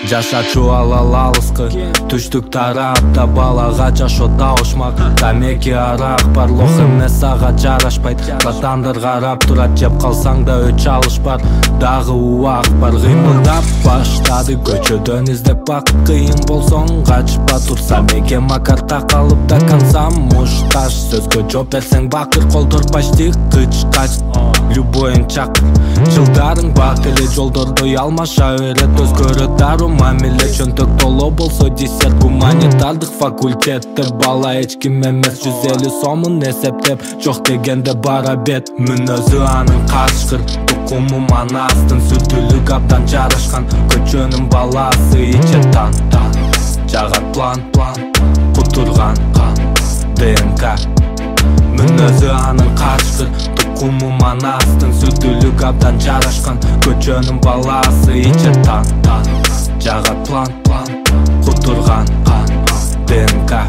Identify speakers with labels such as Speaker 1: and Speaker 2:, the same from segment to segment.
Speaker 1: жашачу алалалыскы түштүк тарапта балага жашоо табышмак. Тамеки арақ бар, лох эмес ага жарашпайт. Батандар карап турат, жеп калсаң да өч алыш бар. Дагы убак бар, кыймылдап баштады көчөдөн издеп бакыт. Кыйын болсоң качпа, турса меке макар такалып да канса мушташ. Сөзгө жооп берсең бакыр, колдор почти кычкач. Любойың чак, жылдарың бак эле жолдорду алмаша өрөт. Өзгөрө дару мамиле, чөнтөк толо болсо десерт. Гуманитардык факультетте бала эч ким эмес. 150 сомун эсептеп, жок дегенде бара бет. Мүнөзү анын качкыр, тукуму манастын. Сүтүлүк абдан жарашкан, көчөнүн баласы иче тан. Жагат план, кутурган ДНК. Мүнөзү анын качкыр, тукуму манастын. Сүтүлүк абдан жарашкан, көчөнүн баласы иче тан. Жагат план, кутурган ДНК.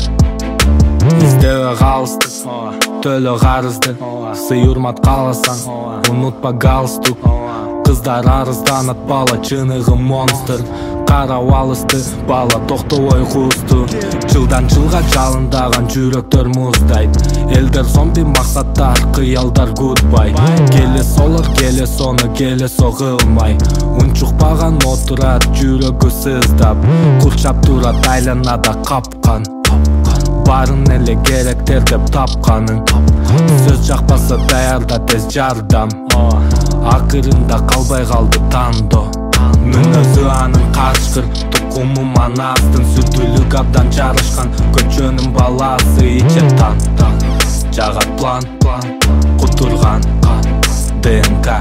Speaker 1: Издебе калыстык, төлө карызды. Сый урмат кааласаң, унутпа галстук. Кыздар арызданат, бала чыныгы монстр. Карап алысты, бала токтобой кусту. Жылдан жылга жалындаган жүрөктөр муздайт. Элдер зомби, максаттар, кыялдар гудбай. Келе солор, келе сону, келе согылмай. Унчукпаган отурат, жүрөгү сыздап. Курчап турат, айланада капкан. Барын эле керектер деп тапканың. Сөз жакпаса даярда тез жардам. Акырында калбай калды тандо. Мүнөзү анын качкыр, тукуму манастын. Сүтүлүк абдан жарашкан, көчөнүн баласы иче тан. Жагат план, кутурган ДНК.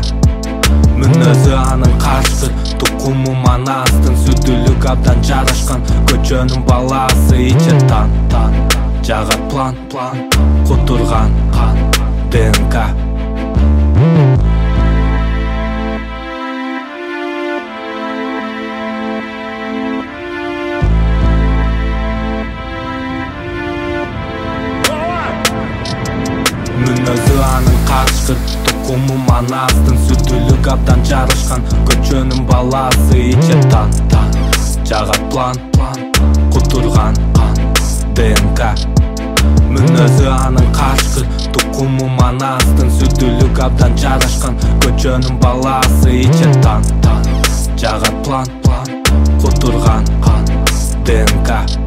Speaker 1: Мүнөзү анын качкыр, тукуму манастын. Сүтүлүк абдан жарашкан, көчөнүн баласы иче тан. Жагат план, кутурган ДНК. Мүнөзү анын качкыр, тукуму манастын. Сүтүлүк абдан жарашкан, көчөнүн баласы иче тан. Жагат план, кутурган ДНК. Мүнөзү анын качкыр, тукуму манастын. Сүтүлүк абдан жарашкан, көчөнүн баласы иче тан. Жагат план, кутурган ДНК.